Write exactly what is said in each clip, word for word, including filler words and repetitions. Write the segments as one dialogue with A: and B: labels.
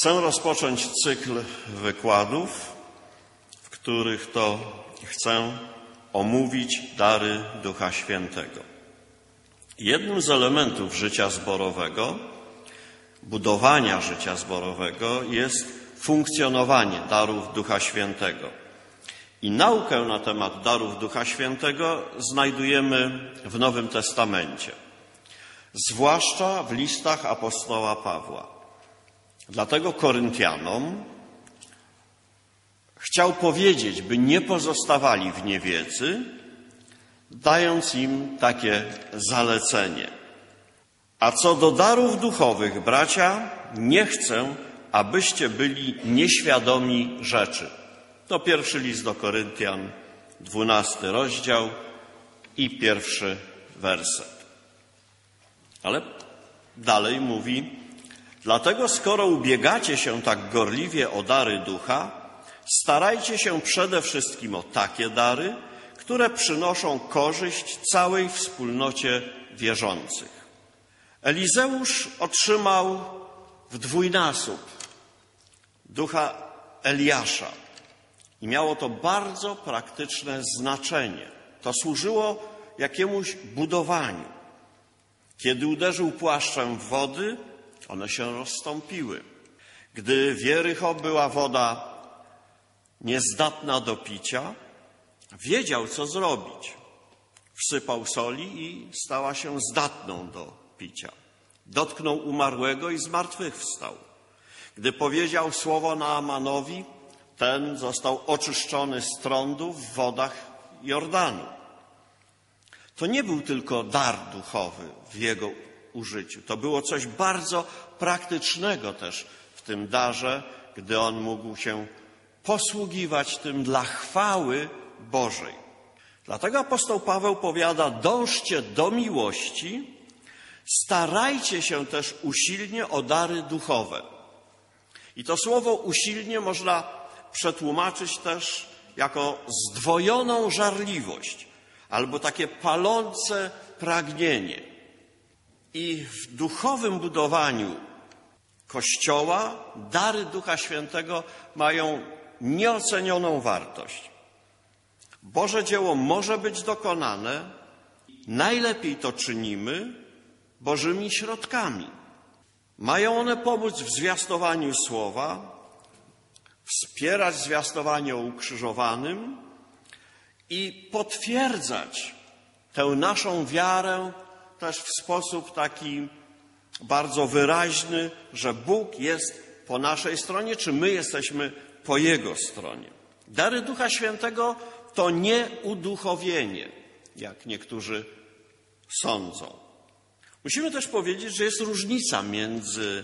A: Chcę rozpocząć cykl wykładów, w których to chcę omówić dary Ducha Świętego. Jednym z elementów życia zborowego, budowania życia zborowego jest funkcjonowanie darów Ducha Świętego. I naukę na temat darów Ducha Świętego znajdujemy w Nowym Testamencie, zwłaszcza w listach apostoła Pawła. Dlatego Koryntianom chciał powiedzieć, by nie pozostawali w niewiedzy, dając im takie zalecenie. A co do darów duchowych, bracia, nie chcę, abyście byli nieświadomi rzeczy. To pierwszy list do Koryntian, dwunasty rozdział i pierwszy werset. Ale dalej mówi: dlatego skoro ubiegacie się tak gorliwie o dary ducha, starajcie się przede wszystkim o takie dary, które przynoszą korzyść całej wspólnocie wierzących. Elizeusz otrzymał w dwójnasób ducha Eliasza i miało to bardzo praktyczne znaczenie. To służyło jakiemuś budowaniu. Kiedy uderzył płaszczem w wody, one się rozstąpiły. Gdy w Jericho była woda niezdatna do picia, wiedział, co zrobić. Wsypał soli i stała się zdatną do picia. Dotknął umarłego i zmartwychwstał. Gdy powiedział słowo Naamanowi, ten został oczyszczony z trądu w wodach Jordanu. To nie był tylko dar duchowy w jego użyciu. To było coś bardzo praktycznego też w tym darze, gdy on mógł się posługiwać tym dla chwały Bożej. Dlatego apostoł Paweł powiada: dążcie do miłości, starajcie się też usilnie o dary duchowe. I to słowo usilnie można przetłumaczyć też jako zdwojoną żarliwość albo takie palące pragnienie. I w duchowym budowaniu Kościoła dary Ducha Świętego mają nieocenioną wartość. Boże dzieło może być dokonane, najlepiej to czynimy Bożymi środkami. Mają one pomóc w zwiastowaniu słowa, wspierać zwiastowanie o ukrzyżowanym i potwierdzać tę naszą wiarę też w sposób taki bardzo wyraźny, że Bóg jest po naszej stronie, czy my jesteśmy po Jego stronie. Dary Ducha Świętego to nie uduchowienie, jak niektórzy sądzą. Musimy też powiedzieć, że jest różnica między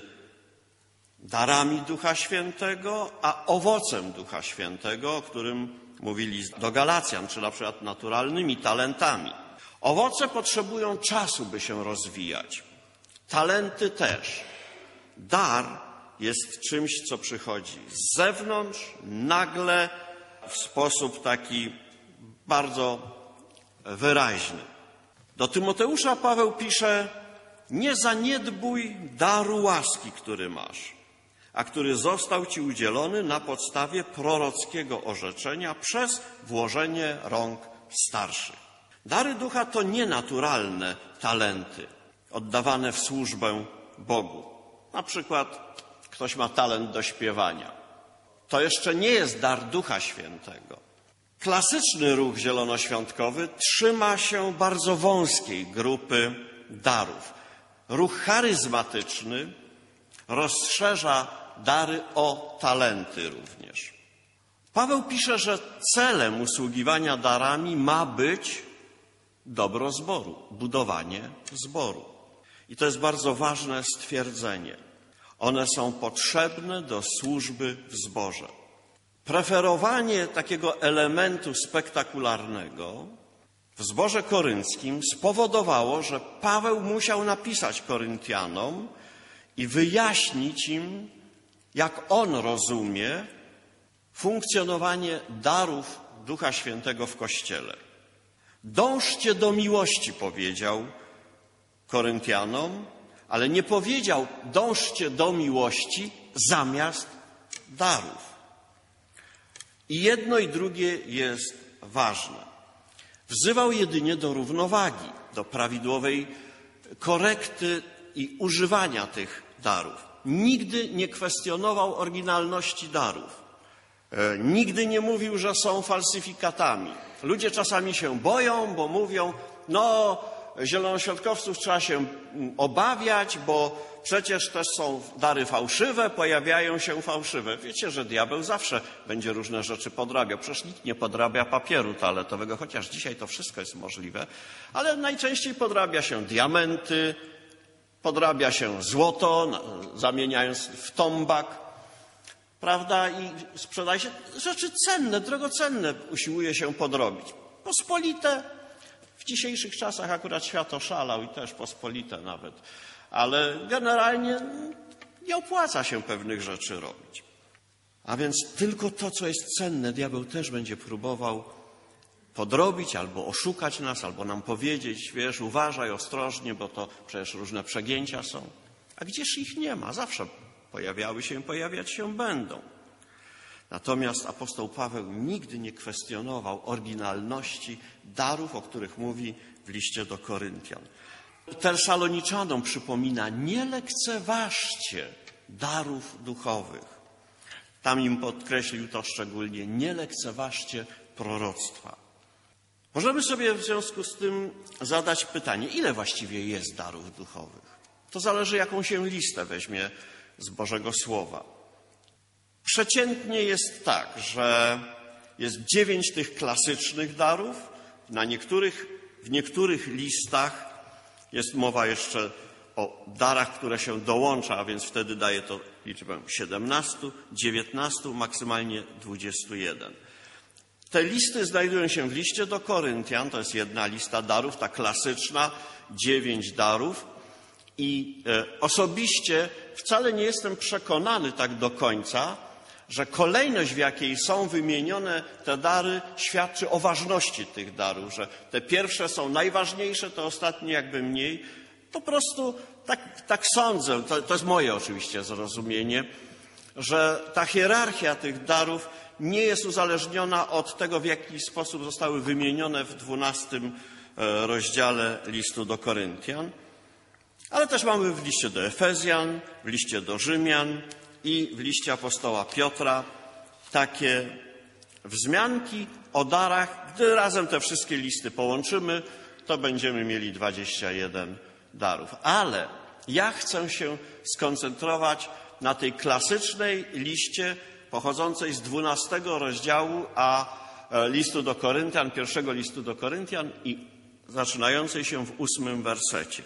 A: darami Ducha Świętego a owocem Ducha Świętego, o którym mówili do Galacjan, czy na przykład naturalnymi talentami. Owoce potrzebują czasu, by się rozwijać. Talenty też. Dar jest czymś, co przychodzi z zewnątrz, nagle, w sposób taki bardzo wyraźny. Do Tymoteusza Paweł pisze: nie zaniedbuj daru łaski, który masz, a który został ci udzielony na podstawie prorockiego orzeczenia przez włożenie rąk starszych. Dary ducha to nienaturalne talenty oddawane w służbę Bogu. Na przykład ktoś ma talent do śpiewania. To jeszcze nie jest dar Ducha Świętego. Klasyczny ruch zielonoświątkowy trzyma się bardzo wąskiej grupy darów. Ruch charyzmatyczny rozszerza dary o talenty również. Paweł pisze, że celem usługiwania darami ma być dobro zboru, budowanie zboru. I to jest bardzo ważne stwierdzenie. One są potrzebne do służby w zborze. Preferowanie takiego elementu spektakularnego w zborze korynckim spowodowało, że Paweł musiał napisać Koryntianom i wyjaśnić im, jak on rozumie funkcjonowanie darów Ducha Świętego w Kościele. Dążcie do miłości, powiedział Koryntianom, ale nie powiedział: dążcie do miłości zamiast darów. I jedno i drugie jest ważne. Wzywał jedynie do równowagi, do prawidłowej korekty i używania tych darów. Nigdy nie kwestionował oryginalności darów. E, nigdy nie mówił, że są falsyfikatami. Ludzie czasami się boją, bo mówią, no zielonoświątkowców trzeba się obawiać, bo przecież też są dary fałszywe, pojawiają się fałszywe. Wiecie, że diabeł zawsze będzie różne rzeczy podrabiał. Przecież nikt nie podrabia papieru toaletowego, chociaż dzisiaj to wszystko jest możliwe, ale najczęściej podrabia się diamenty, podrabia się złoto, zamieniając w tombak, prawda, i sprzedaje się rzeczy cenne, drogocenne, usiłuje się podrobić. Pospolite, w dzisiejszych czasach akurat świat oszalał i też pospolite nawet, ale generalnie nie opłaca się pewnych rzeczy robić. A więc tylko to, co jest cenne, diabeł też będzie próbował podrobić albo oszukać nas, albo nam powiedzieć, wiesz, uważaj ostrożnie, bo to przecież różne przegięcia są. A gdzież ich nie ma? Zawsze pojawiały się i pojawiać się będą. Natomiast apostoł Paweł nigdy nie kwestionował oryginalności darów, o których mówi w liście do Koryntian. Tesaloniczannom przypomina, nie lekceważcie darów duchowych. Tam im podkreślił to szczególnie, nie lekceważcie proroctwa. Możemy sobie w związku z tym zadać pytanie, ile właściwie jest darów duchowych? To zależy, jaką się listę weźmie z Bożego Słowa. Przeciętnie jest tak, że jest dziewięć tych klasycznych darów. Na niektórych, w niektórych listach jest mowa jeszcze o darach, które się dołącza, a więc wtedy daje to liczbę siedemnastu, dziewiętnastu, maksymalnie dwudziestu jeden. Te listy znajdują się w liście do Koryntian, to jest jedna lista darów, ta klasyczna, dziewięć darów. I e, osobiście wcale nie jestem przekonany tak do końca, że kolejność, w jakiej są wymienione te dary, świadczy o ważności tych darów, że te pierwsze są najważniejsze, te ostatnie jakby mniej. Po prostu tak, tak sądzę, to, to jest moje oczywiście zrozumienie, że ta hierarchia tych darów nie jest uzależniona od tego, w jaki sposób zostały wymienione w dwunastym rozdziale listu do Koryntian. Ale też mamy w liście do Efezjan, w liście do Rzymian i w liście apostoła Piotra takie wzmianki o darach. Gdy razem te wszystkie listy połączymy, to będziemy mieli dwadzieścia jeden darów. Ale ja chcę się skoncentrować na tej klasycznej liście pochodzącej z dwunastego rozdziału a listu do Koryntian, pierwszego listu do Koryntian i zaczynającej się w ósmym wersecie.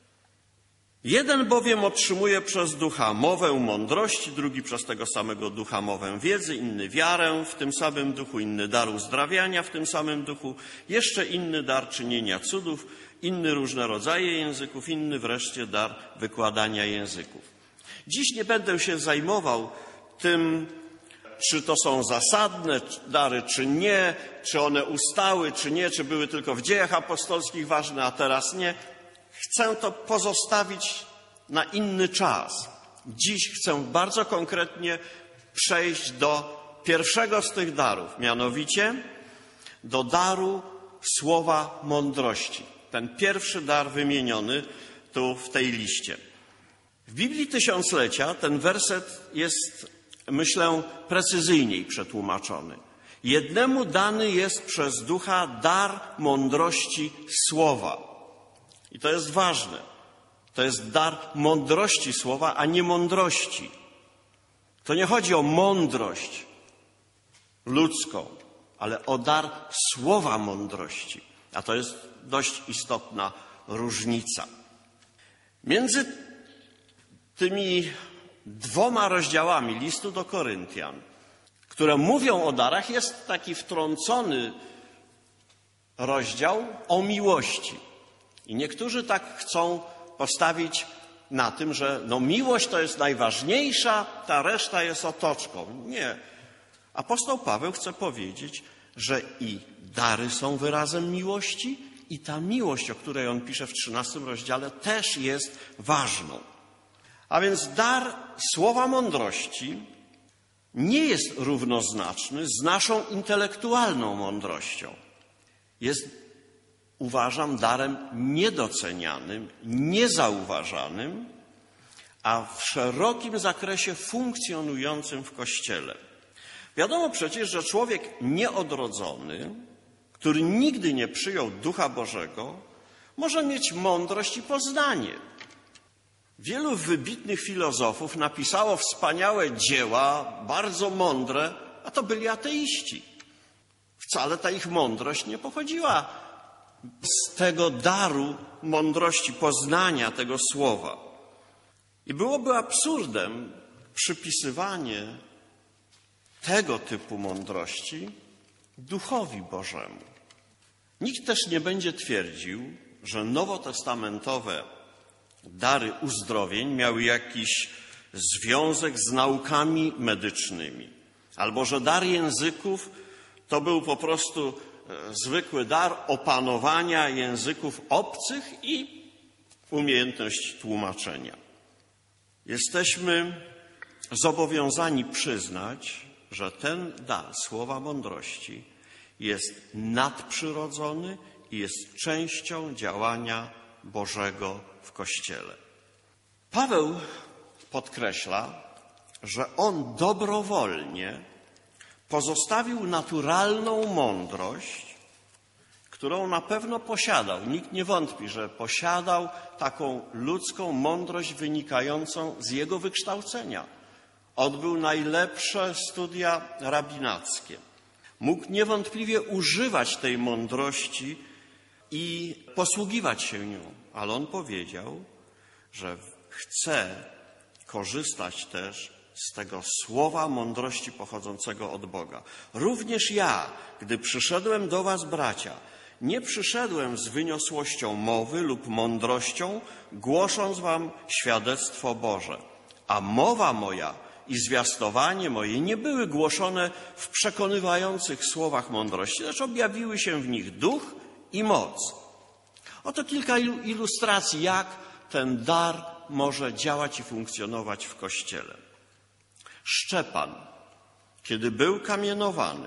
A: Jeden bowiem otrzymuje przez ducha mowę mądrości, drugi przez tego samego ducha mowę wiedzy, inny wiarę w tym samym duchu, inny dar uzdrawiania w tym samym duchu, jeszcze inny dar czynienia cudów, inny różne rodzaje języków, inny wreszcie dar wykładania języków. Dziś nie będę się zajmował tym, czy to są zasadne dary, czy nie, czy one ustały, czy nie, czy były tylko w dziejach apostolskich ważne, a teraz nie. Chcę to pozostawić na inny czas. Dziś chcę bardzo konkretnie przejść do pierwszego z tych darów, mianowicie do daru słowa mądrości. Ten pierwszy dar wymieniony tu w tej liście. W Biblii Tysiąclecia ten werset jest, myślę, precyzyjniej przetłumaczony. Jednemu dany jest przez ducha dar mądrości słowa. I to jest ważne. To jest dar mądrości słowa, a nie mądrości. To nie chodzi o mądrość ludzką, ale o dar słowa mądrości. A to jest dość istotna różnica. Między tymi dwoma rozdziałami listu do Koryntian, które mówią o darach, jest taki wtrącony rozdział o miłości. I niektórzy tak chcą postawić na tym, że no miłość to jest najważniejsza, ta reszta jest otoczką. Nie. Apostoł Paweł chce powiedzieć, że i dary są wyrazem miłości i ta miłość, o której on pisze w trzynastym rozdziale, też jest ważną. A więc dar słowa mądrości nie jest równoznaczny z naszą intelektualną mądrością. Jest, uważam, darem niedocenianym, niezauważanym, a w szerokim zakresie funkcjonującym w Kościele. Wiadomo przecież, że człowiek nieodrodzony, który nigdy nie przyjął Ducha Bożego, może mieć mądrość i poznanie. Wielu wybitnych filozofów napisało wspaniałe dzieła, bardzo mądre, a to byli ateiści. Wcale ta ich mądrość nie pochodziła z tego daru mądrości, poznania tego słowa. I byłoby absurdem przypisywanie tego typu mądrości Duchowi Bożemu. Nikt też nie będzie twierdził, że nowotestamentowe dary uzdrowień miały jakiś związek z naukami medycznymi, albo że dar języków to był po prostu zwykły dar opanowania języków obcych i umiejętność tłumaczenia. Jesteśmy zobowiązani przyznać, że ten dar słowa mądrości jest nadprzyrodzony i jest częścią działania Bożego w Kościele. Paweł podkreśla, że on dobrowolnie pozostawił naturalną mądrość, którą na pewno posiadał. Nikt nie wątpi, że posiadał taką ludzką mądrość wynikającą z jego wykształcenia. Odbył najlepsze studia rabinackie. Mógł niewątpliwie używać tej mądrości i posługiwać się nią. Ale on powiedział, że chce korzystać też z tego słowa mądrości pochodzącego od Boga. Również ja, gdy przyszedłem do was, bracia, nie przyszedłem z wyniosłością mowy lub mądrością, głosząc wam świadectwo Boże. A mowa moja i zwiastowanie moje nie były głoszone w przekonywających słowach mądrości, lecz objawiły się w nich duch i moc. Oto kilka ilustracji, jak ten dar może działać i funkcjonować w Kościele. Szczepan, kiedy był kamienowany,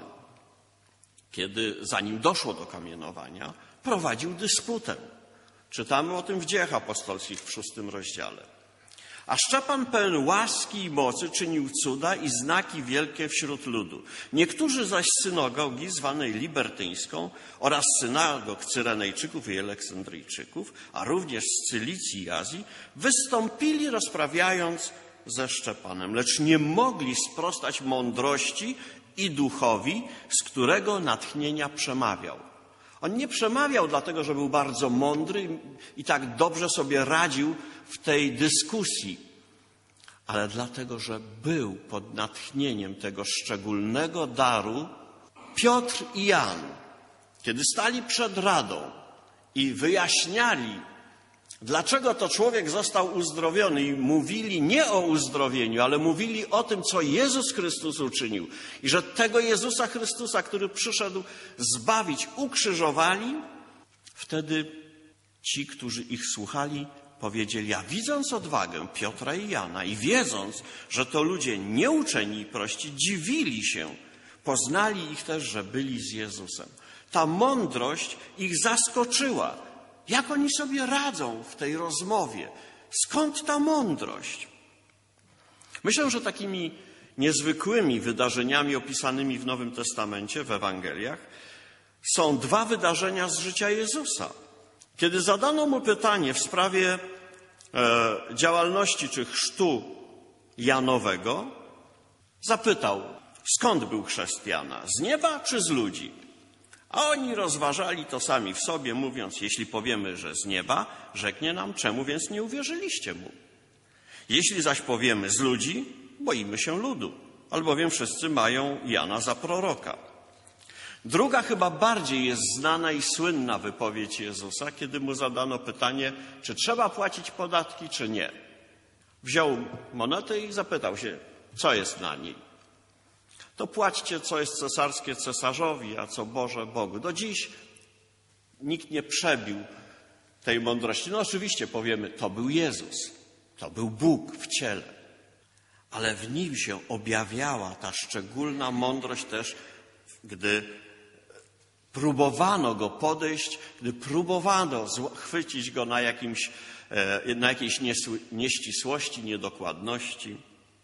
A: kiedy zanim doszło do kamienowania, prowadził dysputę. Czytamy o tym w Dziejach Apostolskich w szóstym rozdziale. A Szczepan pełen łaski i mocy czynił cuda i znaki wielkie wśród ludu. Niektórzy zaś z synagogi zwanej libertyńską oraz synagog Cyrenejczyków i Aleksandryjczyków, a również z Cylicji i Azji, wystąpili rozprawiając ze Szczepanem, lecz nie mogli sprostać mądrości i duchowi, z którego natchnienia przemawiał. On nie przemawiał dlatego, że był bardzo mądry i tak dobrze sobie radził w tej dyskusji, ale dlatego, że był pod natchnieniem tego szczególnego daru. Piotr i Jan, kiedy stali przed Radą i wyjaśniali, dlaczego to człowiek został uzdrowiony i mówili nie o uzdrowieniu, ale mówili o tym, co Jezus Chrystus uczynił i że tego Jezusa Chrystusa, który przyszedł zbawić, ukrzyżowali, wtedy ci, którzy ich słuchali, powiedzieli, a widząc odwagę Piotra i Jana i wiedząc, że to ludzie nieuczeni i prości, dziwili się, poznali ich też, że byli z Jezusem. Ta mądrość ich zaskoczyła. Jak oni sobie radzą w tej rozmowie? Skąd ta mądrość? Myślę, że takimi niezwykłymi wydarzeniami opisanymi w Nowym Testamencie, w Ewangeliach, są dwa wydarzenia z życia Jezusa. Kiedy zadano mu pytanie w sprawie e, działalności czy chrztu Janowego, zapytał, skąd był chrzest Jana? Z nieba czy z ludzi? A oni rozważali to sami w sobie, mówiąc, jeśli powiemy, że z nieba, rzeknie nam, czemu więc nie uwierzyliście mu? Jeśli zaś powiemy z ludzi, boimy się ludu, albowiem wszyscy mają Jana za proroka. Druga, chyba bardziej jest znana i słynna wypowiedź Jezusa, kiedy mu zadano pytanie, czy trzeba płacić podatki, czy nie. Wziął monetę i zapytał się, co jest na niej. To płaćcie, co jest cesarskie cesarzowi, a co Boże Bogu. Do dziś nikt nie przebił tej mądrości. No oczywiście powiemy, to był Jezus. To był Bóg w ciele. Ale w nim się objawiała ta szczególna mądrość też, gdy próbowano go podejść, gdy próbowano chwycić go na, jakimś, na jakiejś nieścisłości, niedokładności.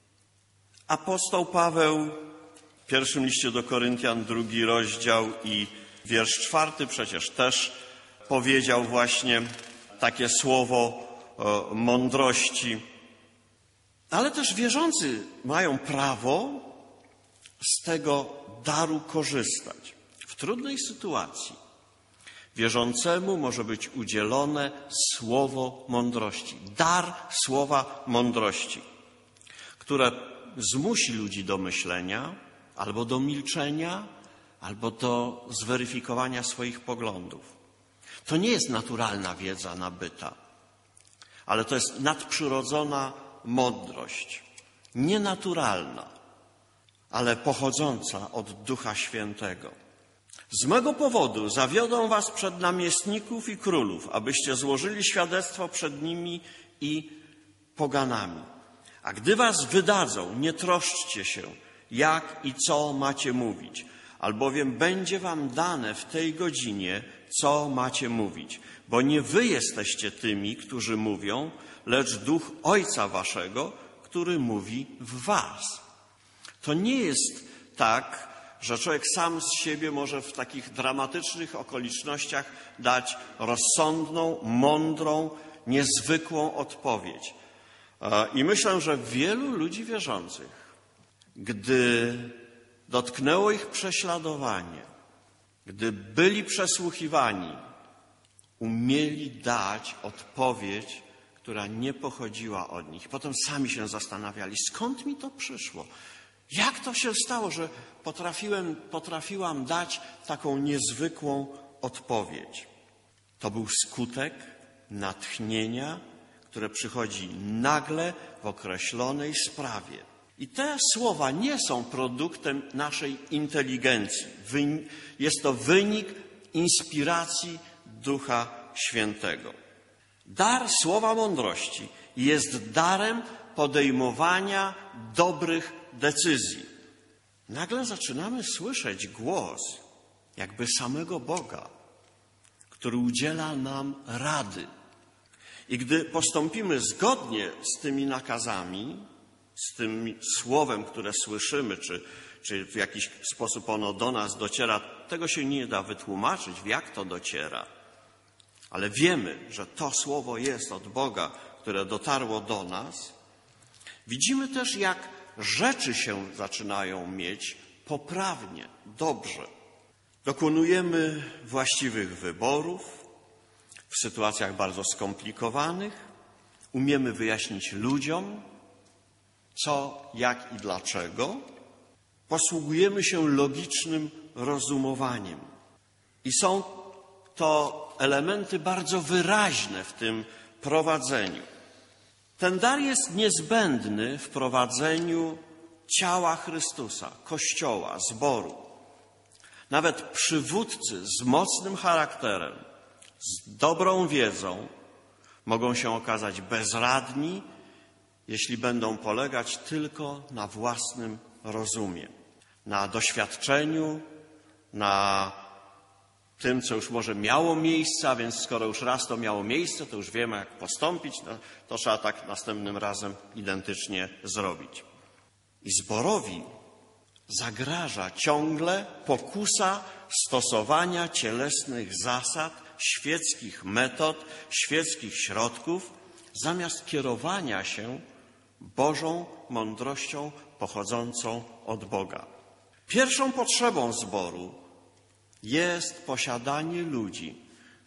A: Apostoł Paweł w pierwszym liście do Koryntian, drugi rozdział i wiersz czwarty przecież też powiedział właśnie takie słowo mądrości. Ale też wierzący mają prawo z tego daru korzystać. W trudnej sytuacji wierzącemu może być udzielone słowo mądrości, dar słowa mądrości, które zmusi ludzi do myślenia, albo do milczenia, albo do zweryfikowania swoich poglądów. To nie jest naturalna wiedza nabyta, ale to jest nadprzyrodzona mądrość, nienaturalna, ale pochodząca od Ducha Świętego. Z mego powodu zawiodą was przed namiestników i królów, abyście złożyli świadectwo przed nimi i poganami. A gdy was wydadzą, nie troszczcie się, jak i co macie mówić, albowiem będzie wam dane w tej godzinie, co macie mówić. Bo nie wy jesteście tymi, którzy mówią, lecz Duch Ojca waszego, który mówi w was. To nie jest tak, że człowiek sam z siebie może w takich dramatycznych okolicznościach dać rozsądną, mądrą, niezwykłą odpowiedź. I myślę, że wielu ludzi wierzących, gdy dotknęło ich prześladowanie, gdy byli przesłuchiwani, umieli dać odpowiedź, która nie pochodziła od nich. Potem sami się zastanawiali, skąd mi to przyszło? Jak to się stało, że potrafiłem, potrafiłam dać taką niezwykłą odpowiedź? To był skutek natchnienia, które przychodzi nagle w określonej sprawie. I te słowa nie są produktem naszej inteligencji. Jest to wynik inspiracji Ducha Świętego. Dar słowa mądrości jest darem podejmowania dobrych decyzji. Nagle zaczynamy słyszeć głos jakby samego Boga, który udziela nam rady. I gdy postąpimy zgodnie z tymi nakazami, z tym słowem, które słyszymy, czy, czy w jakiś sposób ono do nas dociera, tego się nie da wytłumaczyć, jak to dociera. Ale wiemy, że to słowo jest od Boga, które dotarło do nas. Widzimy też, jak rzeczy się zaczynają mieć poprawnie, dobrze. Dokonujemy właściwych wyborów w sytuacjach bardzo skomplikowanych. Umiemy wyjaśnić ludziom, co, jak i dlaczego. Posługujemy się logicznym rozumowaniem. I są to elementy bardzo wyraźne w tym prowadzeniu. Ten dar jest niezbędny w prowadzeniu ciała Chrystusa, Kościoła, zboru. Nawet przywódcy z mocnym charakterem, z dobrą wiedzą mogą się okazać bezradni, jeśli będą polegać tylko na własnym rozumie, na doświadczeniu, na tym, co już może miało miejsce, a więc skoro już raz to miało miejsce, to już wiemy, jak postąpić, no, to trzeba tak następnym razem identycznie zrobić. I zborowi zagraża ciągle pokusa stosowania cielesnych zasad, świeckich metod, świeckich środków, zamiast kierowania się Bożą mądrością pochodzącą od Boga. Pierwszą potrzebą zboru jest posiadanie ludzi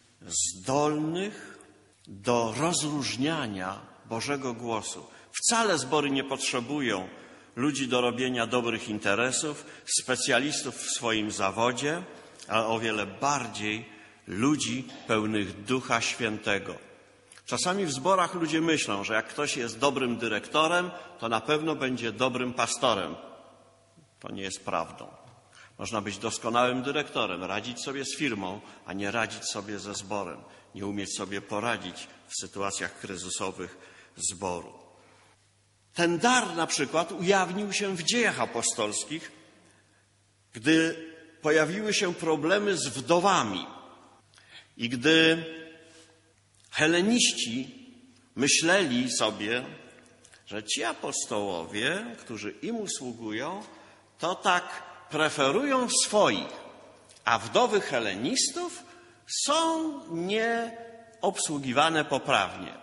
A: zdolnych do rozróżniania Bożego głosu. Wcale zbory nie potrzebują ludzi do robienia dobrych interesów, specjalistów w swoim zawodzie, ale o wiele bardziej ludzi pełnych Ducha Świętego. Czasami w zborach ludzie myślą, że jak ktoś jest dobrym dyrektorem, to na pewno będzie dobrym pastorem. To nie jest prawdą. Można być doskonałym dyrektorem, radzić sobie z firmą, a nie radzić sobie ze zborem, nie umieć sobie poradzić w sytuacjach kryzysowych zboru. Ten dar na przykład ujawnił się w Dziejach Apostolskich, gdy pojawiły się problemy z wdowami i gdy heleniści myśleli sobie, że ci apostołowie, którzy im usługują, to tak preferują swoich, a wdowy helenistów są nieobsługiwane poprawnie.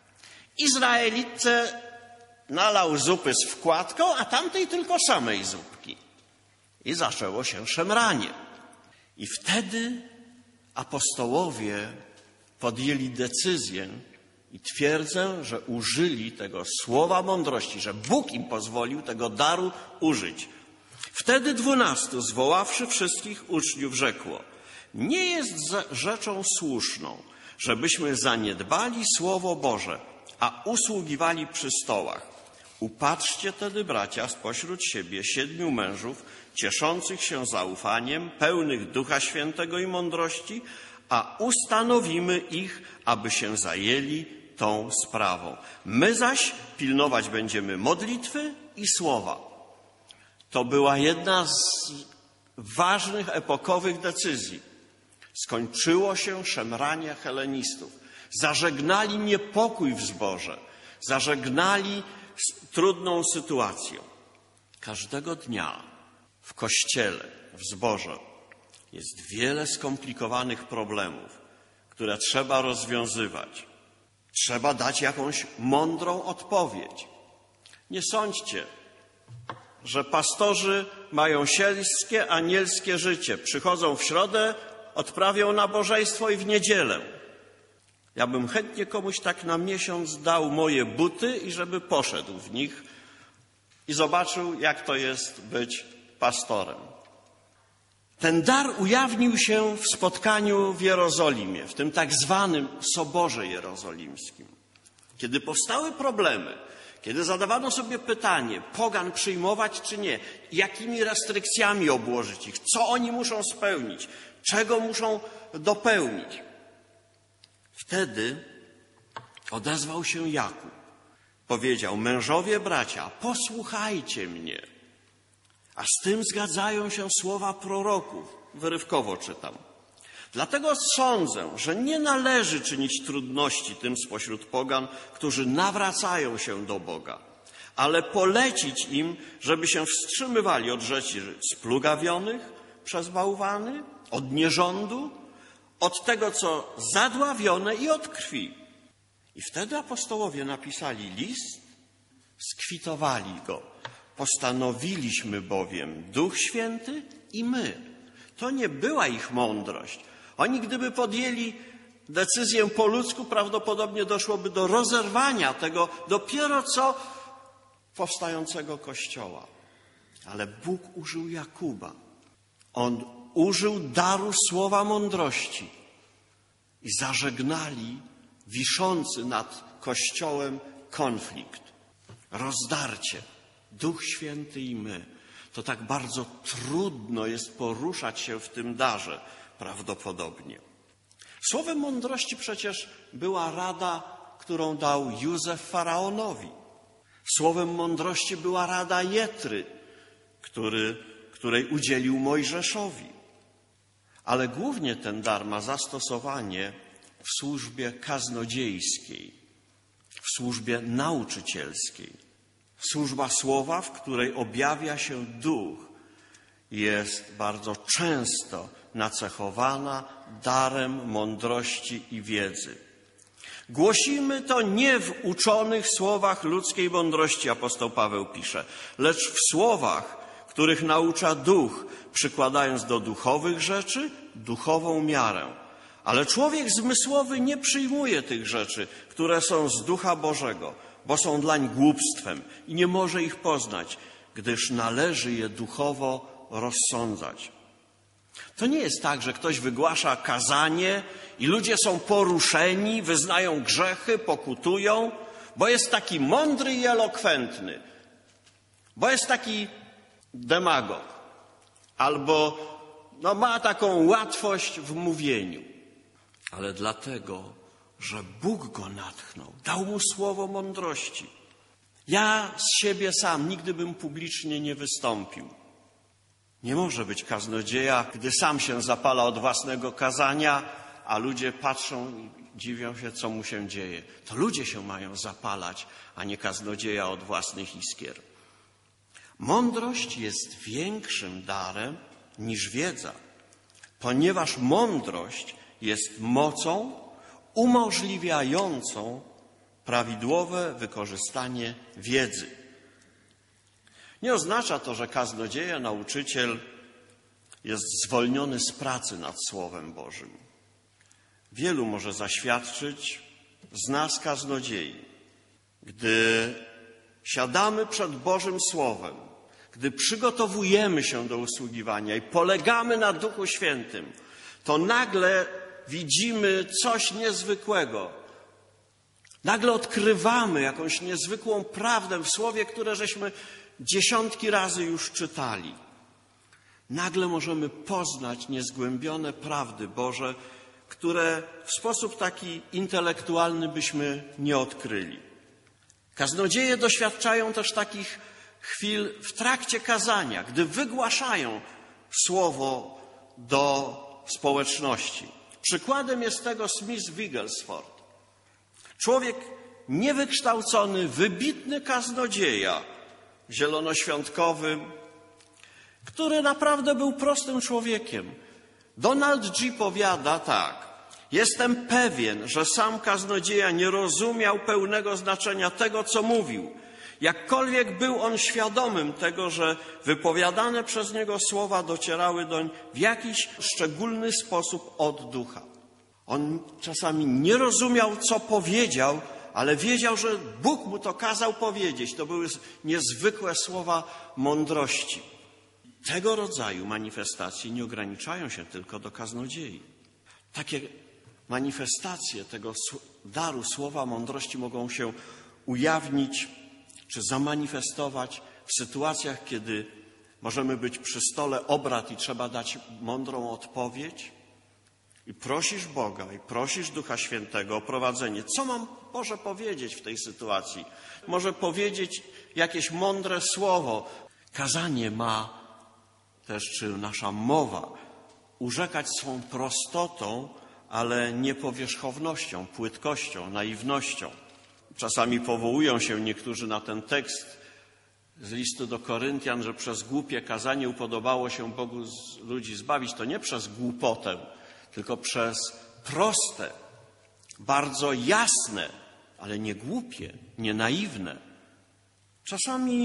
A: Izraelitce nalał zupy z wkładką, a tamtej tylko samej zupki. I zaczęło się szemranie. I wtedy apostołowie podjęli decyzję i twierdzę, że użyli tego słowa mądrości, że Bóg im pozwolił tego daru użyć. Wtedy dwunastu, zwoławszy wszystkich uczniów, rzekło: nie jest rzeczą słuszną, żebyśmy zaniedbali Słowo Boże, a usługiwali przy stołach. Upatrzcie tedy, bracia, spośród siebie siedmiu mężów, cieszących się zaufaniem, pełnych Ducha Świętego i mądrości, a ustanowimy ich, aby się zajęli tą sprawą. My zaś pilnować będziemy modlitwy i słowa. To była jedna z ważnych, epokowych decyzji. Skończyło się szemranie helenistów. Zażegnali niepokój w zborze. Zażegnali trudną sytuację. Każdego dnia w kościele, w zborze jest wiele skomplikowanych problemów, które trzeba rozwiązywać. Trzeba dać jakąś mądrą odpowiedź. Nie sądźcie, że pastorzy mają sielskie, anielskie życie. Przychodzą w środę, odprawią nabożeństwo i w niedzielę. Ja bym chętnie komuś tak na miesiąc dał moje buty i żeby poszedł w nich i zobaczył, jak to jest być pastorem. Ten dar ujawnił się w spotkaniu w Jerozolimie, w tym tak zwanym Soborze Jerozolimskim. Kiedy powstały problemy, kiedy zadawano sobie pytanie, pogan przyjmować czy nie, jakimi restrykcjami obłożyć ich, co oni muszą spełnić, czego muszą dopełnić. Wtedy odezwał się Jakub. Powiedział: mężowie, bracia, posłuchajcie mnie. A z tym zgadzają się słowa proroków. Wyrywkowo czytam. Dlatego sądzę, że nie należy czynić trudności tym spośród pogan, którzy nawracają się do Boga, ale polecić im, żeby się wstrzymywali od rzeczy splugawionych przez bałwany, od nierządu, od tego, co zadławione i od krwi. I wtedy apostołowie napisali list, skwitowali go. Postanowiliśmy bowiem, Duch Święty i my. To nie była ich mądrość. Oni, gdyby podjęli decyzję po ludzku, prawdopodobnie doszłoby do rozerwania tego dopiero co powstającego Kościoła. Ale Bóg użył Jakuba. On użył daru słowa mądrości i zażegnali wiszący nad Kościołem konflikt, rozdarcie. Duch Święty i my. To tak bardzo trudno jest poruszać się w tym darze prawdopodobnie. Słowem mądrości przecież była rada, którą dał Józef faraonowi. Słowem mądrości była rada Jetry, który, której udzielił Mojżeszowi. Ale głównie ten dar ma zastosowanie w służbie kaznodziejskiej, w służbie nauczycielskiej. Służba słowa, w której objawia się Duch, jest bardzo często nacechowana darem mądrości i wiedzy. Głosimy to nie w uczonych słowach ludzkiej mądrości, apostoł Paweł pisze, lecz w słowach, których naucza Duch, przykładając do duchowych rzeczy duchową miarę. Ale człowiek zmysłowy nie przyjmuje tych rzeczy, które są z Ducha Bożego, bo są dlań głupstwem i nie może ich poznać, gdyż należy je duchowo rozsądzać. To nie jest tak, że ktoś wygłasza kazanie i ludzie są poruszeni, wyznają grzechy, pokutują, bo jest taki mądry i elokwentny, bo jest taki demagog, albo no, ma taką łatwość w mówieniu. Ale dlatego, że Bóg go natchnął, dał mu słowo mądrości. Ja z siebie sam nigdy bym publicznie nie wystąpił. Nie może być kaznodzieja, gdy sam się zapala od własnego kazania, a ludzie patrzą i dziwią się, co mu się dzieje. To ludzie się mają zapalać, a nie kaznodzieja od własnych iskier. Mądrość jest większym darem niż wiedza, ponieważ mądrość jest mocą umożliwiającą prawidłowe wykorzystanie wiedzy. Nie oznacza to, że kaznodzieja, nauczyciel jest zwolniony z pracy nad Słowem Bożym. Wielu może zaświadczyć z nas kaznodziei, gdy siadamy przed Bożym Słowem, gdy przygotowujemy się do usługiwania i polegamy na Duchu Świętym, to nagle widzimy coś niezwykłego. Nagle odkrywamy jakąś niezwykłą prawdę w Słowie, które żeśmy dziesiątki razy już czytali. Nagle możemy poznać niezgłębione prawdy Boże, które w sposób taki intelektualny byśmy nie odkryli. Kaznodzieje doświadczają też takich chwil w trakcie kazania, gdy wygłaszają słowo do społeczności. Przykładem jest tego Smith Wigglesworth. Człowiek niewykształcony, wybitny kaznodzieja zielonoświątkowy, który naprawdę był prostym człowiekiem. Donald G. powiada tak: jestem pewien, że sam kaznodzieja nie rozumiał pełnego znaczenia tego, co mówił. Jakkolwiek był on świadomym tego, że wypowiadane przez niego słowa docierały doń w jakiś szczególny sposób od ducha. On czasami nie rozumiał, co powiedział, ale wiedział, że Bóg mu to kazał powiedzieć. To były niezwykłe słowa mądrości. Tego rodzaju manifestacje nie ograniczają się tylko do kaznodziei. Takie manifestacje tego daru słowa mądrości mogą się ujawnić czy zamanifestować w sytuacjach, kiedy możemy być przy stole obrad i trzeba dać mądrą odpowiedź i prosisz Boga i prosisz Ducha Świętego o prowadzenie. Co mam, Boże, powiedzieć w tej sytuacji? Może powiedzieć jakieś mądre słowo. Kazanie ma też, czy nasza mowa, urzekać swą prostotą, ale nie powierzchownością, płytkością, naiwnością. Czasami powołują się niektórzy na ten tekst z listu do Koryntian, że przez głupie kazanie upodobało się Bogu z ludzi zbawić. To nie przez głupotę, tylko przez proste, bardzo jasne, ale nie głupie, nie naiwne. Czasami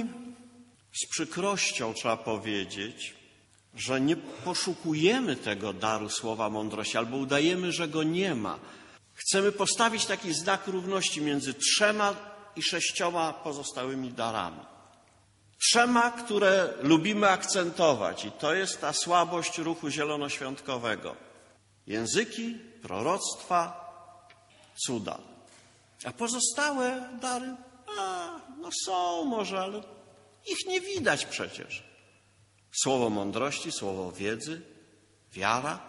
A: z przykrością trzeba powiedzieć, że nie poszukujemy tego daru słowa mądrości albo udajemy, że go nie ma. Chcemy postawić taki znak równości między trzema i sześcioma pozostałymi darami. Trzema, które lubimy akcentować, i to jest ta słabość ruchu zielonoświątkowego. Języki, proroctwa, cuda. A pozostałe dary, a, no są może, ale ich nie widać przecież. Słowo mądrości, słowo wiedzy, wiara.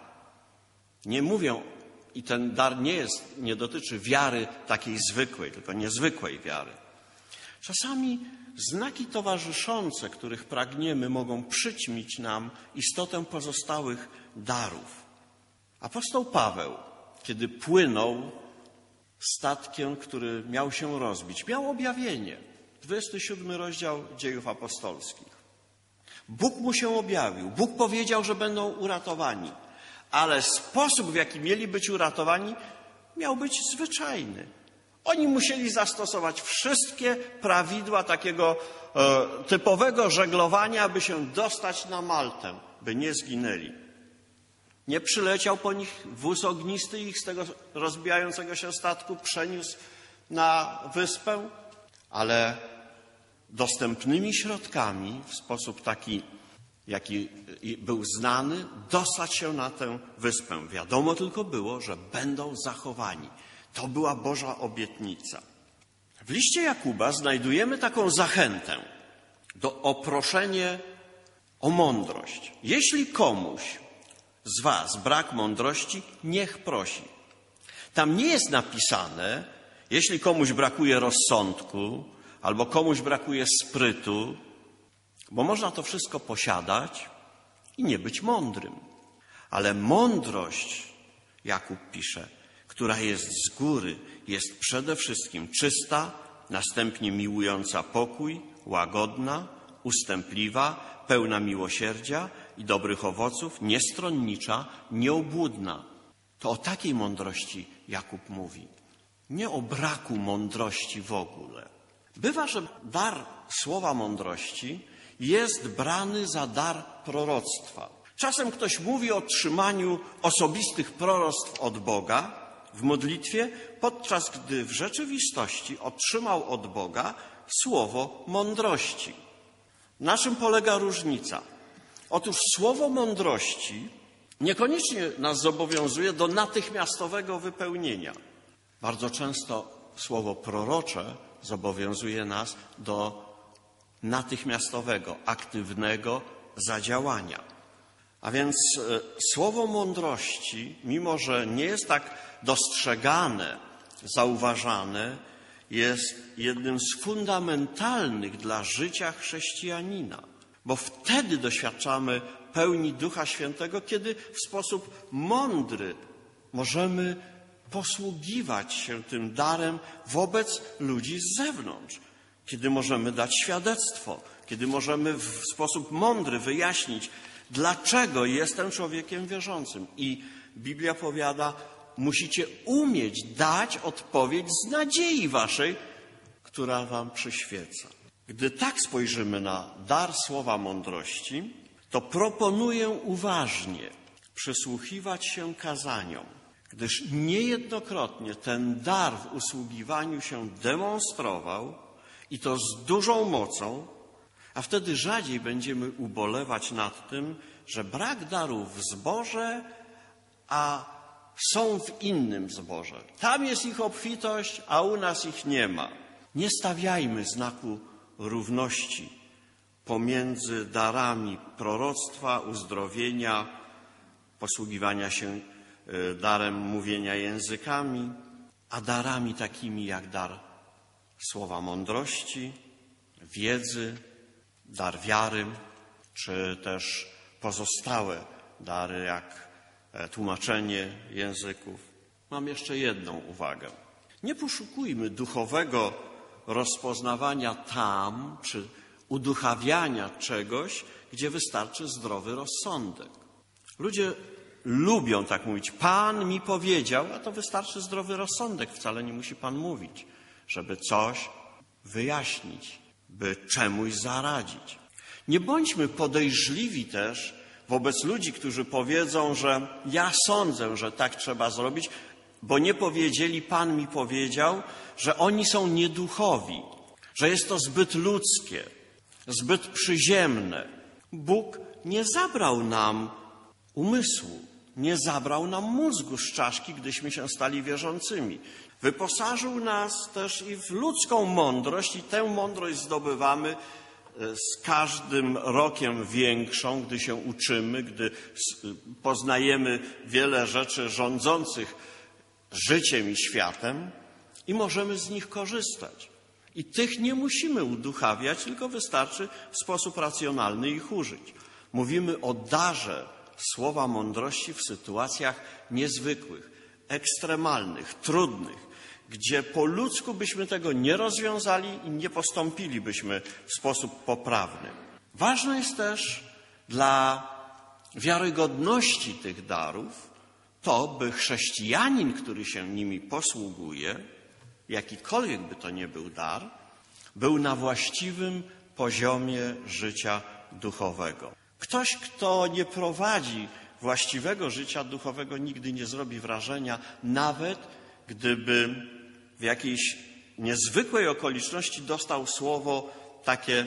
A: Nie mówią, i ten dar nie jest, nie dotyczy wiary takiej zwykłej, tylko niezwykłej wiary. Czasami znaki towarzyszące, których pragniemy, mogą przyćmić nam istotę pozostałych darów. Apostoł Paweł, kiedy płynął statkiem, który miał się rozbić, miał objawienie. dwudziesty siódmy rozdział Dziejów Apostolskich. Bóg mu się objawił. Bóg powiedział, że będą uratowani. Ale sposób, w jaki mieli być uratowani, miał być zwyczajny. Oni musieli zastosować wszystkie prawidła takiego e, typowego żeglowania, aby się dostać na Maltę, by nie zginęli. Nie przyleciał po nich wóz ognisty i ich z tego rozbijającego się statku przeniósł na wyspę, ale dostępnymi środkami, w sposób taki, jaki był znany, dostać się na tę wyspę. Wiadomo tylko było, że będą zachowani. To była Boża obietnica. W liście Jakuba znajdujemy taką zachętę do oproszenia o mądrość. Jeśli komuś z was brak mądrości, niech prosi. Tam nie jest napisane, jeśli komuś brakuje rozsądku albo komuś brakuje sprytu, bo można to wszystko posiadać i nie być mądrym. Ale mądrość, Jakub pisze, która jest z góry, jest przede wszystkim czysta, następnie miłująca pokój, łagodna, ustępliwa, pełna miłosierdzia i dobrych owoców, niestronnicza, nieobłudna. To o takiej mądrości Jakub mówi. Nie o braku mądrości w ogóle. Bywa, że dar słowa mądrości jest brany za dar proroctwa. Czasem ktoś mówi o otrzymaniu osobistych proroctw od Boga w modlitwie, podczas gdy w rzeczywistości otrzymał od Boga słowo mądrości. Na czym polega różnica? Otóż słowo mądrości niekoniecznie nas zobowiązuje do natychmiastowego wypełnienia. Bardzo często słowo prorocze zobowiązuje nas do natychmiastowego, aktywnego zadziałania. A więc słowo mądrości, mimo że nie jest tak dostrzegane, zauważane, jest jednym z fundamentalnych dla życia chrześcijanina, bo wtedy doświadczamy pełni Ducha Świętego, kiedy w sposób mądry możemy posługiwać się tym darem wobec ludzi z zewnątrz, kiedy możemy dać świadectwo, kiedy możemy w sposób mądry wyjaśnić, dlaczego jestem człowiekiem wierzącym. I Biblia powiada, musicie umieć dać odpowiedź z nadziei waszej, która wam przyświeca. Gdy tak spojrzymy na dar słowa mądrości, to proponuję uważnie przysłuchiwać się kazaniom, gdyż niejednokrotnie ten dar w usługiwaniu się demonstrował i to z dużą mocą, a wtedy rzadziej będziemy ubolewać nad tym, że brak darów w zborze, a są w innym zborze. Tam jest ich obfitość, a u nas ich nie ma. Nie stawiajmy znaku równości pomiędzy darami proroctwa, uzdrowienia, posługiwania się darem mówienia językami, a darami takimi jak dar słowa mądrości, wiedzy, dar wiary, czy też pozostałe dary jak tłumaczenie języków. Mam jeszcze jedną uwagę. Nie poszukujmy duchowego rozpoznawania tam, czy uduchawiania czegoś, gdzie wystarczy zdrowy rozsądek. Ludzie lubią tak mówić. Pan mi powiedział, a to wystarczy zdrowy rozsądek. Wcale nie musi Pan mówić, żeby coś wyjaśnić, by czemuś zaradzić. Nie bądźmy podejrzliwi też wobec ludzi, którzy powiedzą, że ja sądzę, że tak trzeba zrobić, bo nie powiedzieli, Pan mi powiedział, że oni są nieduchowi, że jest to zbyt ludzkie, zbyt przyziemne. Bóg nie zabrał nam umysłu, nie zabrał nam mózgu z czaszki, gdyśmy się stali wierzącymi. Wyposażył nas też i w ludzką mądrość i tę mądrość zdobywamy z każdym rokiem większą, gdy się uczymy, gdy poznajemy wiele rzeczy rządzących życiem i światem i możemy z nich korzystać. I tych nie musimy uduchawiać, tylko wystarczy w sposób racjonalny ich użyć. Mówimy o darze słowa mądrości w sytuacjach niezwykłych, ekstremalnych, trudnych, gdzie po ludzku byśmy tego nie rozwiązali i nie postąpilibyśmy w sposób poprawny. Ważne jest też dla wiarygodności tych darów to, by chrześcijanin, który się nimi posługuje, jakikolwiek by to nie był dar, był na właściwym poziomie życia duchowego. Ktoś, kto nie prowadzi właściwego życia duchowego, nigdy nie zrobi wrażenia, nawet gdyby w jakiejś niezwykłej okoliczności dostał słowo takie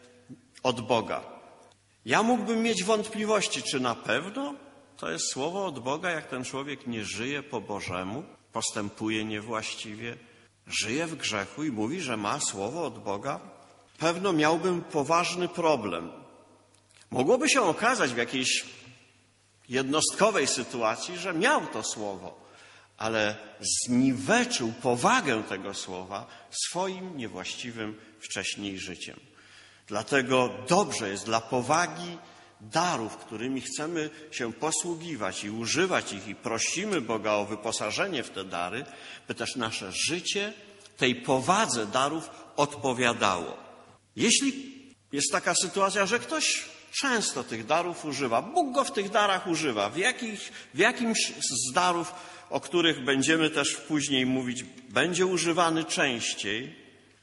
A: od Boga. Ja mógłbym mieć wątpliwości, czy na pewno to jest słowo od Boga, jak ten człowiek nie żyje po Bożemu, postępuje niewłaściwie, żyje w grzechu i mówi, że ma słowo od Boga. Pewno miałbym poważny problem. Mogłoby się okazać w jakiejś jednostkowej sytuacji, że miał to słowo, ale zniweczył powagę tego słowa swoim niewłaściwym wcześniej życiem. Dlatego dobrze jest dla powagi darów, którymi chcemy się posługiwać i używać ich i prosimy Boga o wyposażenie w te dary, by też nasze życie tej powadze darów odpowiadało. Jeśli jest taka sytuacja, że ktoś często tych darów używa, Bóg go w tych darach używa, w, jakich, w jakimś z darów, o których będziemy też później mówić, będzie używany częściej,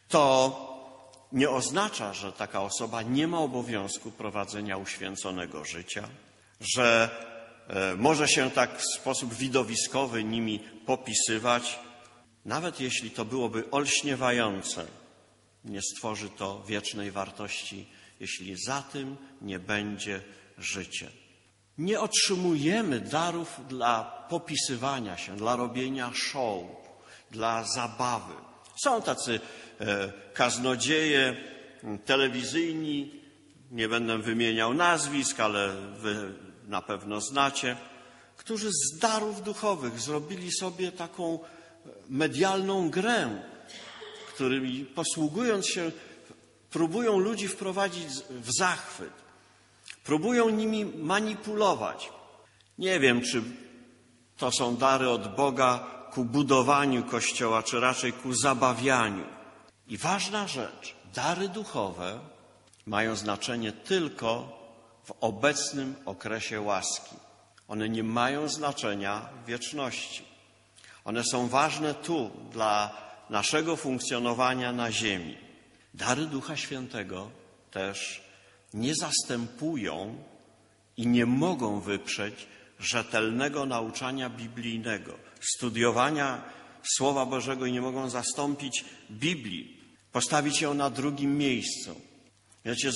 A: to nie oznacza, że taka osoba nie ma obowiązku prowadzenia uświęconego życia, że e, może się tak w sposób widowiskowy nimi popisywać. Nawet jeśli to byłoby olśniewające, nie stworzy to wiecznej wartości, jeśli za tym nie będzie życie. Nie otrzymujemy darów dla popisywania się, dla robienia show, dla zabawy. Są tacy e, kaznodzieje telewizyjni, nie będę wymieniał nazwisk, ale wy na pewno znacie, którzy z darów duchowych zrobili sobie taką medialną grę, którymi posługując się, próbują ludzi wprowadzić w zachwyt, próbują nimi manipulować. Nie wiem, czy to są dary od Boga ku budowaniu Kościoła, czy raczej ku zabawianiu. I ważna rzecz, dary duchowe mają znaczenie tylko w obecnym okresie łaski. One nie mają znaczenia w wieczności. One są ważne tu, dla naszego funkcjonowania na ziemi. Dary Ducha Świętego też nie zastępują i nie mogą wyprzeć rzetelnego nauczania biblijnego, studiowania Słowa Bożego i nie mogą zastąpić Biblii, postawić ją na drugim miejscu. Wiecie,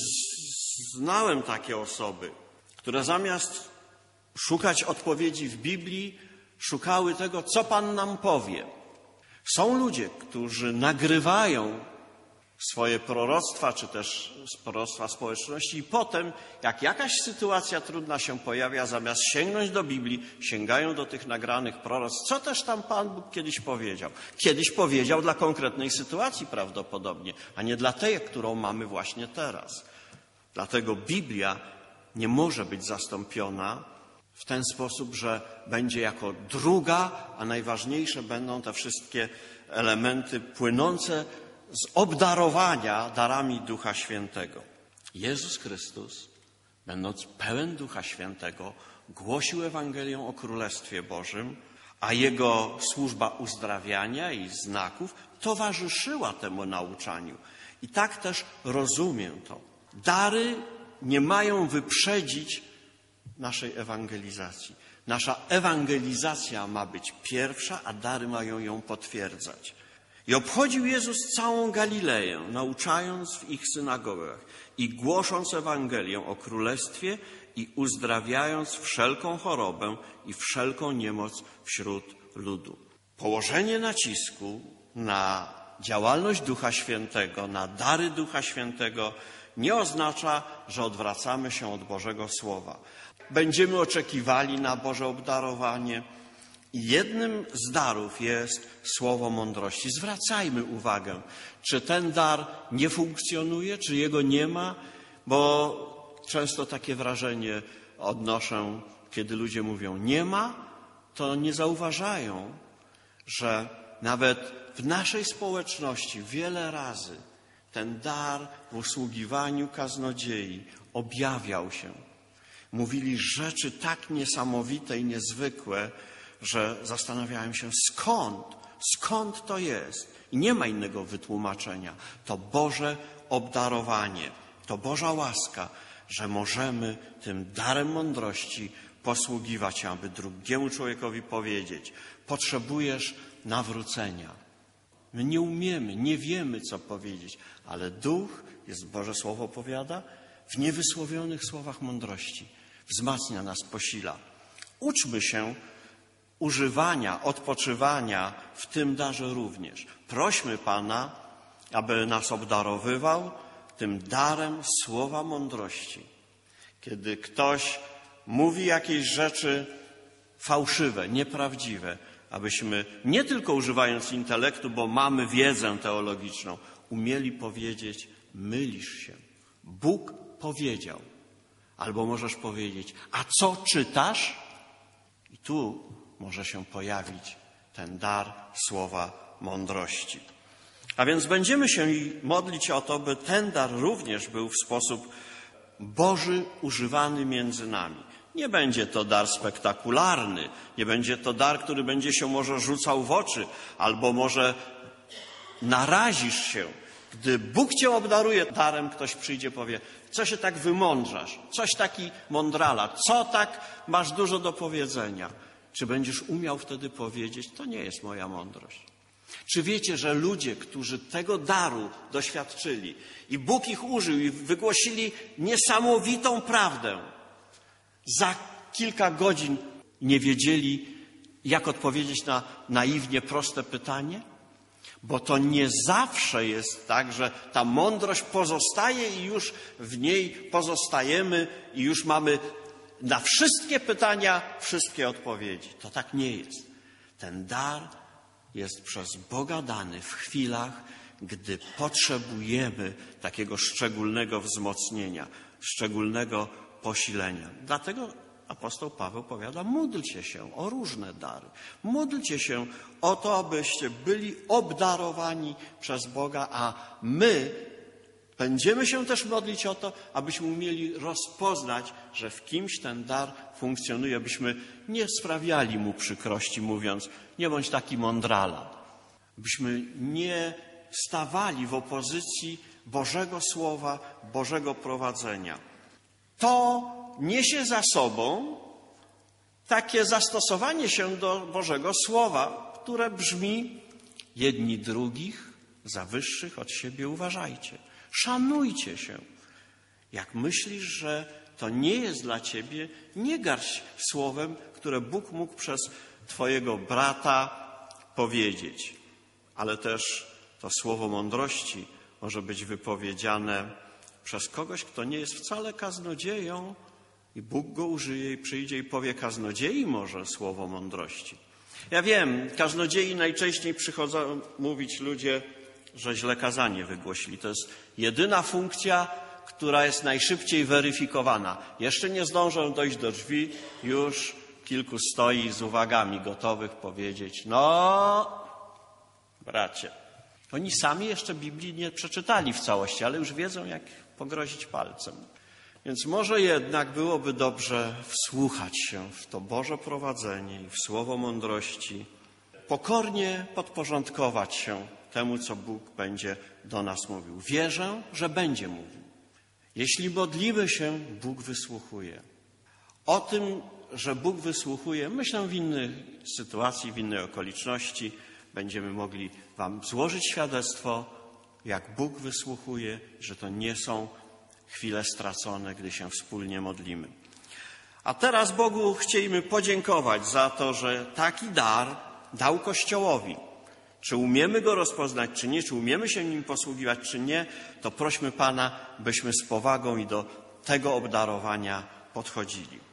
A: znałem takie osoby, które zamiast szukać odpowiedzi w Biblii, szukały tego, co Pan nam powie. Są ludzie, którzy nagrywają swoje proroctwa, czy też proroctwa społeczności i potem, jak jakaś sytuacja trudna się pojawia, zamiast sięgnąć do Biblii, sięgają do tych nagranych proroctw. Co też tam Pan Bóg kiedyś powiedział? Kiedyś powiedział dla konkretnej sytuacji prawdopodobnie, a nie dla tej, którą mamy właśnie teraz. Dlatego Biblia nie może być zastąpiona w ten sposób, że będzie jako druga, a najważniejsze będą te wszystkie elementy płynące z obdarowania darami Ducha Świętego. Jezus Chrystus, będąc pełen Ducha Świętego, głosił Ewangelię o Królestwie Bożym, a Jego służba uzdrawiania i znaków towarzyszyła temu nauczaniu. I tak też rozumiem to. Dary nie mają wyprzedzić naszej ewangelizacji. Nasza ewangelizacja ma być pierwsza, a dary mają ją potwierdzać. I obchodził Jezus całą Galileję, nauczając w ich synagogach i głosząc Ewangelię o Królestwie i uzdrawiając wszelką chorobę i wszelką niemoc wśród ludu. Położenie nacisku na działalność Ducha Świętego, na dary Ducha Świętego nie oznacza, że odwracamy się od Bożego Słowa. Będziemy oczekiwali na Boże obdarowanie. I jednym z darów jest słowo mądrości. Zwracajmy uwagę, czy ten dar nie funkcjonuje, czy jego nie ma, bo często takie wrażenie odnoszę, kiedy ludzie mówią nie ma, to nie zauważają, że nawet w naszej społeczności wiele razy ten dar w usługiwaniu kaznodziei objawiał się. Mówili rzeczy tak niesamowite i niezwykłe, że zastanawiałem się, skąd, skąd to jest. I nie ma innego wytłumaczenia. To Boże obdarowanie, to Boża łaska, że możemy tym darem mądrości posługiwać się, aby drugiemu człowiekowi powiedzieć: potrzebujesz nawrócenia. My nie umiemy, nie wiemy, co powiedzieć, ale Duch, jest Boże Słowo powiada, w niewysłowionych słowach mądrości wzmacnia nas, posila. Uczmy się używania, odpoczywania w tym darze również. Prośmy Pana, aby nas obdarowywał tym darem słowa mądrości. Kiedy ktoś mówi jakieś rzeczy fałszywe, nieprawdziwe, abyśmy nie tylko używając intelektu, bo mamy wiedzę teologiczną, umieli powiedzieć: mylisz się. Bóg powiedział. Albo możesz powiedzieć: a co czytasz? I tu może się pojawić ten dar słowa mądrości. A więc będziemy się modlić o to, by ten dar również był w sposób Boży używany między nami. Nie będzie to dar spektakularny, nie będzie to dar, który będzie się może rzucał w oczy, albo może narazisz się. Gdy Bóg cię obdaruje darem, ktoś przyjdzie, powie: co się tak wymądrzasz, coś taki mądrala, co tak masz dużo do powiedzenia. Czy będziesz umiał wtedy powiedzieć: to nie jest moja mądrość? Czy wiecie, że ludzie, którzy tego daru doświadczyli i Bóg ich użył i wygłosili niesamowitą prawdę, za kilka godzin nie wiedzieli, jak odpowiedzieć na naiwnie proste pytanie? Bo to nie zawsze jest tak, że ta mądrość pozostaje i już w niej pozostajemy i już mamy na wszystkie pytania wszystkie odpowiedzi. To tak nie jest. Ten dar jest przez Boga dany w chwilach, gdy potrzebujemy takiego szczególnego wzmocnienia, szczególnego posilenia. Dlatego apostoł Paweł powiada: módlcie się o różne dary. Módlcie się o to, abyście byli obdarowani przez Boga, a my będziemy się też modlić o to, abyśmy umieli rozpoznać, że w kimś ten dar funkcjonuje, abyśmy nie sprawiali mu przykrości, mówiąc: nie bądź taki mądrala. Abyśmy nie stawali w opozycji Bożego Słowa, Bożego prowadzenia. To niesie za sobą takie zastosowanie się do Bożego Słowa, które brzmi: jedni drugich za wyższych od siebie uważajcie. Szanujcie się. Jak myślisz, że to nie jest dla ciebie, nie garść słowem, które Bóg mógł przez twojego brata powiedzieć. Ale też to słowo mądrości może być wypowiedziane przez kogoś, kto nie jest wcale kaznodzieją, i Bóg go użyje i przyjdzie i powie kaznodziei może słowo mądrości. Ja wiem, kaznodziei najczęściej przychodzą mówić ludzie, że źle kazanie wygłosili. To jest jedyna funkcja, która jest najszybciej weryfikowana. Jeszcze nie zdążą dojść do drzwi, już kilku stoi z uwagami gotowych powiedzieć: no, bracie. Oni sami jeszcze Biblii nie przeczytali w całości, ale już wiedzą, jak pogrozić palcem. Więc może jednak byłoby dobrze wsłuchać się w to Boże prowadzenie i w słowo mądrości, pokornie podporządkować się temu, co Bóg będzie do nas mówił. Wierzę, że będzie mówił. Jeśli modlimy się, Bóg wysłuchuje. O tym, że Bóg wysłuchuje, myślę, w innej sytuacji, w innej okoliczności będziemy mogli wam złożyć świadectwo, jak Bóg wysłuchuje, że to nie są chwile stracone, gdy się wspólnie modlimy. A teraz Bogu chcielibyśmy podziękować za to, że taki dar dał Kościołowi. Czy umiemy go rozpoznać, czy nie, czy umiemy się nim posługiwać, czy nie, to prośmy Pana, byśmy z powagą i do tego obdarowania podchodzili.